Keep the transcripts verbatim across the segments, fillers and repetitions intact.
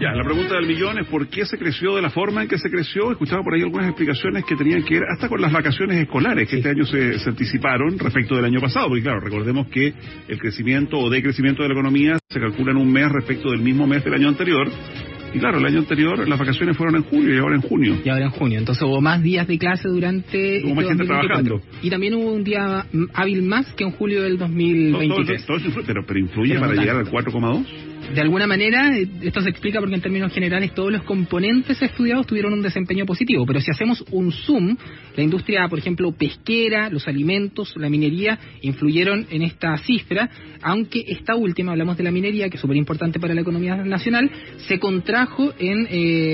Ya, la pregunta del millón es ¿por qué se creció de la forma en que se creció? Escuchaba por ahí algunas explicaciones que tenían que ver hasta con las vacaciones escolares, que sí. Este año se, se anticiparon respecto del año pasado, porque claro, recordemos que el crecimiento o decrecimiento de la economía se calcula en un mes respecto del mismo mes del año anterior. Y claro, el año anterior las vacaciones fueron en julio y ahora en junio. Y ahora en junio. Entonces hubo más días de clase durante... Hubo más gente trabajando. Y también hubo un día hábil más que en julio del dos mil veintitrés. Todo, todo, todo influye, pero, pero influye pero para no llegar al cuatro coma dos. De alguna manera, esto se explica porque en términos generales todos los componentes estudiados tuvieron un desempeño positivo, pero si hacemos un zoom, la industria, por ejemplo, pesquera, los alimentos, la minería, influyeron en esta cifra, aunque esta última, hablamos de la minería, que es súper importante para la economía nacional, se contrajo en,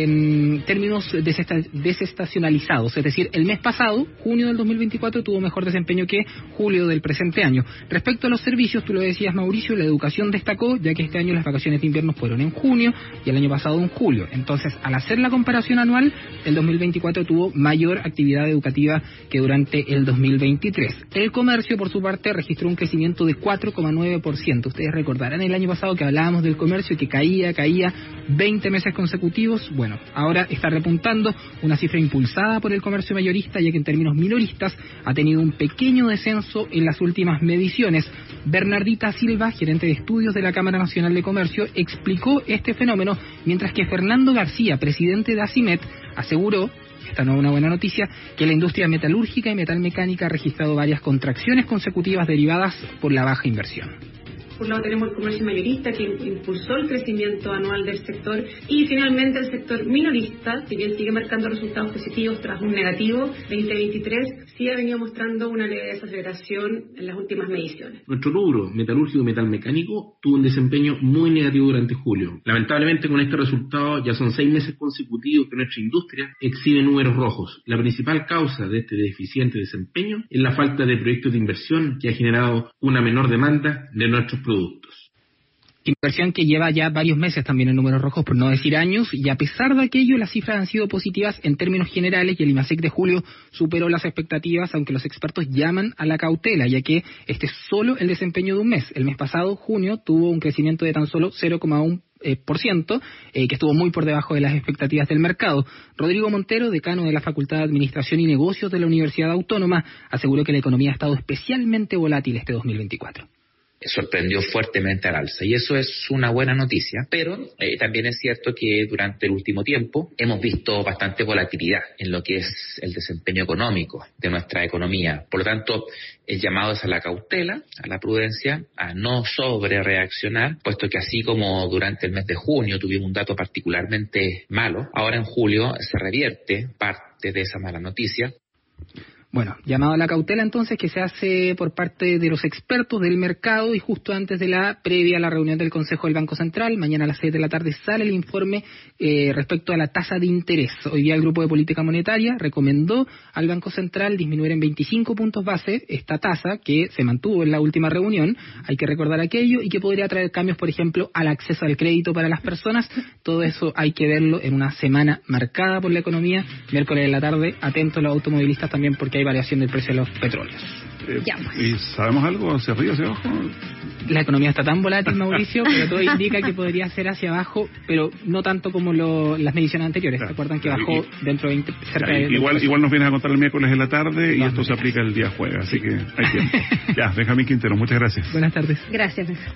en términos desesta, desestacionalizados, es decir, el mes pasado, junio del dos mil veinticuatro, tuvo mejor desempeño que julio del presente año. Respecto a los servicios, tú lo decías, Mauricio, la educación destacó, ya que este año las vacaciones de invierno fueron en junio y el año pasado en julio. Entonces, al hacer la comparación anual, el dos mil veinticuatro tuvo mayor actividad educativa que durante el dos mil veintitrés. El comercio, por su parte, registró un crecimiento de cuatro coma nueve por ciento. Ustedes recordarán el año pasado que hablábamos del comercio que caía, caía veinte meses consecutivos. Bueno, ahora está repuntando, una cifra impulsada por el comercio mayorista, ya que en términos minoristas ha tenido un pequeño descenso en las últimas mediciones. Bernardita Silva, gerente de estudios de la Cámara Nacional de Comercio, explicó este fenómeno, mientras que Fernando García, presidente de ACIMET, aseguró, esta no es una buena noticia, que la industria metalúrgica y metalmecánica ha registrado varias contracciones consecutivas derivadas por la baja inversión. Por un lado tenemos el comercio mayorista que impulsó el crecimiento anual del sector y finalmente el sector minorista, si bien sigue marcando resultados positivos tras un negativo veinte veintitrés, sí ha venido mostrando una leve desaceleración en las últimas mediciones. Nuestro rubro metalúrgico y metalmecánico tuvo un desempeño muy negativo durante julio. Lamentablemente con este resultado ya son seis meses consecutivos que nuestra industria exhibe números rojos. La principal causa de este deficiente desempeño es la falta de proyectos de inversión que ha generado una menor demanda de nuestros productos. Inversión que lleva ya varios meses también en números rojos, por no decir años, y a pesar de aquello las cifras han sido positivas en términos generales y el IMASEC de julio superó las expectativas, aunque los expertos llaman a la cautela, ya que este es solo el desempeño de un mes. El mes pasado, junio, tuvo un crecimiento de tan solo cero coma uno por ciento, eh, que estuvo muy por debajo de las expectativas del mercado. Rodrigo Montero, decano de la Facultad de Administración y Negocios de la Universidad Autónoma, aseguró que la economía ha estado especialmente volátil este dos mil veinticuatro. Sorprendió fuertemente al alza y eso es una buena noticia, pero eh, también es cierto que durante el último tiempo hemos visto bastante volatilidad en lo que es el desempeño económico de nuestra economía. Por lo tanto, el llamado es a la cautela, a la prudencia, a no sobre reaccionar, puesto que así como durante el mes de junio tuvimos un dato particularmente malo, ahora en julio se revierte parte de esa mala noticia. Bueno, llamado a la cautela entonces que se hace por parte de los expertos del mercado y justo antes de la previa a la reunión del Consejo del Banco Central, mañana a las seis de la tarde sale el informe eh, respecto a la tasa de interés. Hoy día el Grupo de Política Monetaria recomendó al Banco Central disminuir en veinticinco puntos base esta tasa que se mantuvo en la última reunión, hay que recordar aquello, y que podría traer cambios, por ejemplo, al acceso al crédito para las personas. Todo eso hay que verlo en una semana marcada por la economía, miércoles de la tarde, atentos los automovilistas también porque hay variación del precio de los petróleos. Eh, ¿Y sabemos algo hacia arriba, hacia abajo? La economía está tan volátil, Mauricio, pero todo indica que podría ser hacia abajo, pero no tanto como lo, las mediciones anteriores. Claro. ¿Recuerdan que bajó y, dentro de veinte, cerca claro, de... Igual, igual nos vienes a contar el miércoles en la tarde y no, esto no, se aplica el día jueves, así que hay tiempo. Ya, Benjamín Quintero, muchas gracias. Buenas tardes. Gracias.